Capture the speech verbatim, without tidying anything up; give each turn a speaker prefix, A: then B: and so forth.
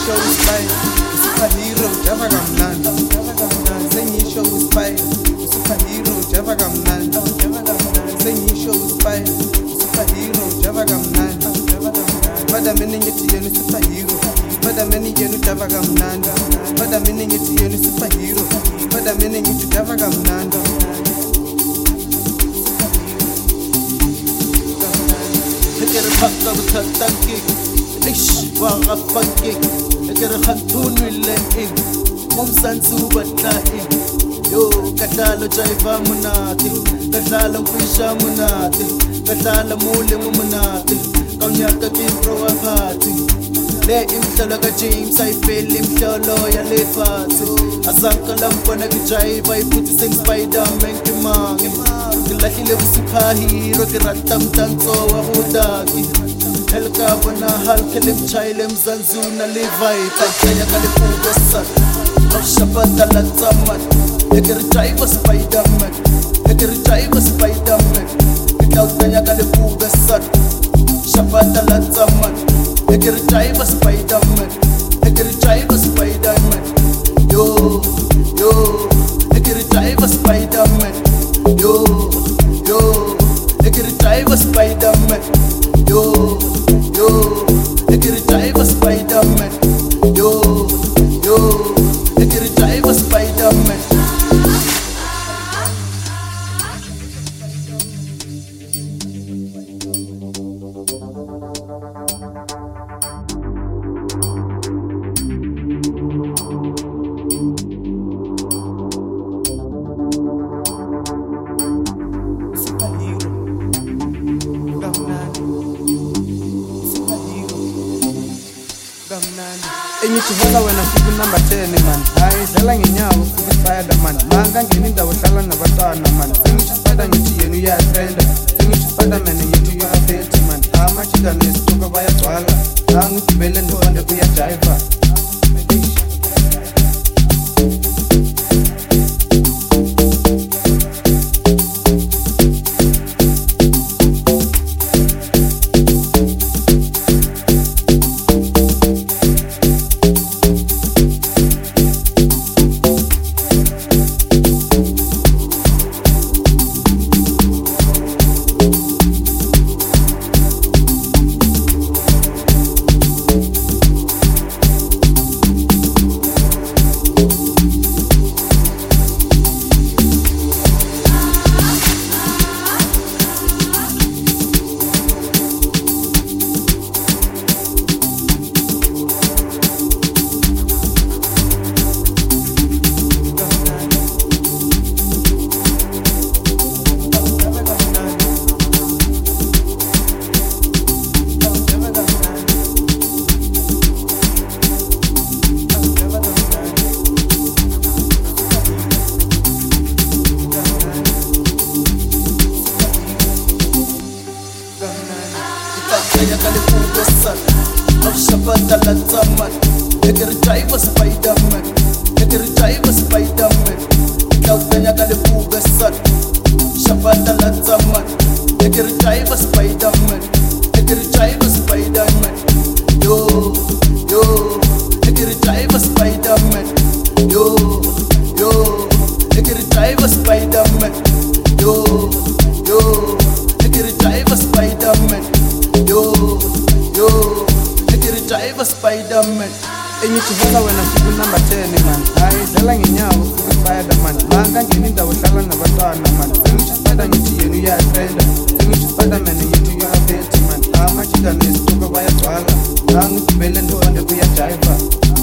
A: sengisho uSpy superhero java kamnandi sengisho uSpy superhero java kamnandi sengisho uSpy superhero java kamnandi bada mina ngithi yena superhero bada mina yena java kamnandi bada mina ngithi yena superhero bada mina ngithi java kamnandi
B: Eker hakka buthatanki ish wa gafanki eker khatun wilen mumsansu batlahi yo kadalo jaiva munati kadalo kwisha munati kadalo mule munati kawnyaka kipro wapati le imhlolo ka James ayifeli imhlolo yale phansi azanka lampona kijaiva ifuthi sing Spider-Man kimangi Lahle superhero kiratam tanzo wa udaki Elka bona halkelim chailem zanzuna levai Taya kalifuga sat Shabata la zaman Eker driver Spider-Man Eker driver Spider-Man Ikaw taya kalifuga sat Shabata la zaman Eker driver Spider-Man Eker driver Spider-Man Yo, yo Eker driver Spider-Man Yo Yo, eker driver Spider-Man. Yo, yo, eker driver Spider-Man. Yo, yo, eker driver Spider-Man.
A: Engithi hola wena siku number ten man hayi dlala ngenyawo futhi Spider-Man manga ngeni indawo hlala nabantwana man sengithi Spider ngithi yena uyatrenda sengithi Spider-Man ngithi uyaphethe man amajika nesituka bayagcwala angigibele ndibonde kuyajiva Shabata la zaman Eker driver Spider-Man Eker driver Spider-Man Ikaw taya kalifuga sat Shabata la zaman Eker driver Spider-Man Eker driver Spider-Man Yo, yo Eker driver Spider-Man Yo, yo Eker driver Spider-Man Yo, yo Eker driver Spider-Man Yo, yo driver Spider-Man. Engithi hola wena siku number ten man hayi dlala ngenyawo futhi Spider-Man manga ngeni indawo hlala nabantwana man sengithi Spider ngithi yena uyatrenda sengithi Spider-Man ngithi uyaphethe man amajika nesituka bayagcwala angigibele ndibonde kuyajiva